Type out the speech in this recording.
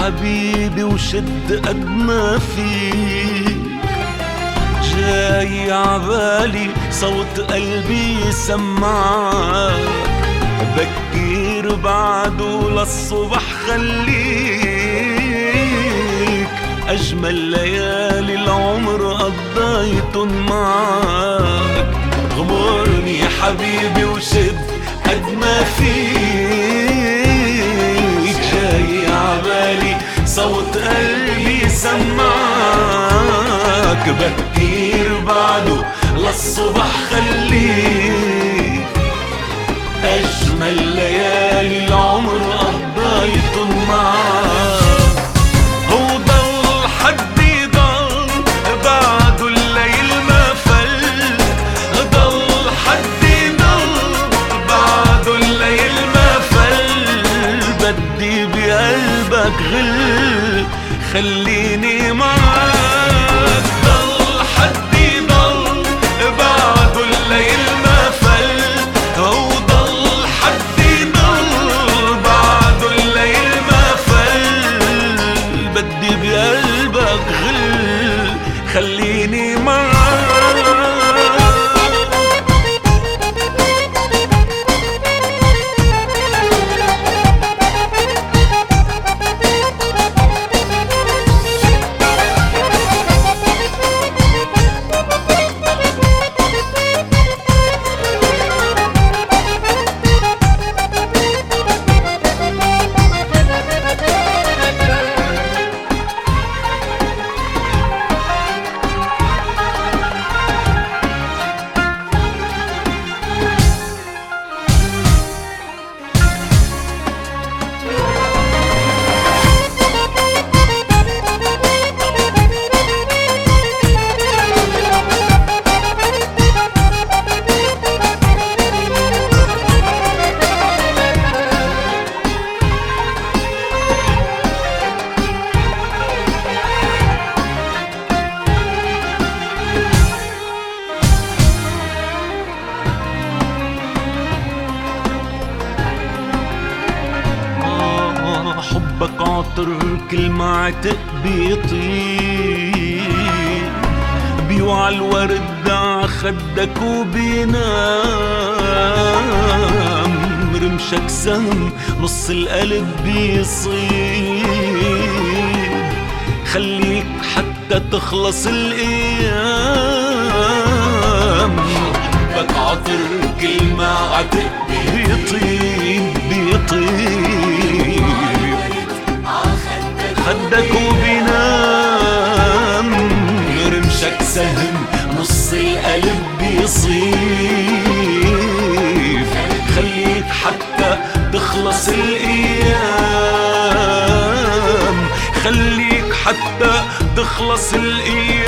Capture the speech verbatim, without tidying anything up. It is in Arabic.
حبيبي وشد قد ما فيك، جاي عبالي صوت قلبي يسمعك، بكير بعده للصبح خليك، أجمل ليالي العمر قضيتن معك. غمرني يا حبيبي وشد قد ما فيك، جاي عبالي صوت قلبي سمعك، بكير بعده للصبح خليك، أجمل ليالي العمر قضيتن معك. وضل حدي ضل بعده الليل ما فل، ضل حدي ضل بعده الليل ما فل، بدي بقلبك غل خليني معك. ضل حدي ضل بعده الليل ما فل، وضل حدي ضل بعده الليل ما فل، بدي بقلبك غل خليني معك. حبك عطر كل ما عتق بيطير، بيوعى الورد ع خدك وبينام، رمشك سهم نص القلب بيصيب، خليك حتى تخلص الايام. حبك عطر كل ما عتق بيطيب بيطيب، خدك وبينام، رمشك سهم نص القلب بيصيب، خليك حتى تخلص الايام، خليك حتى تخلص الايام.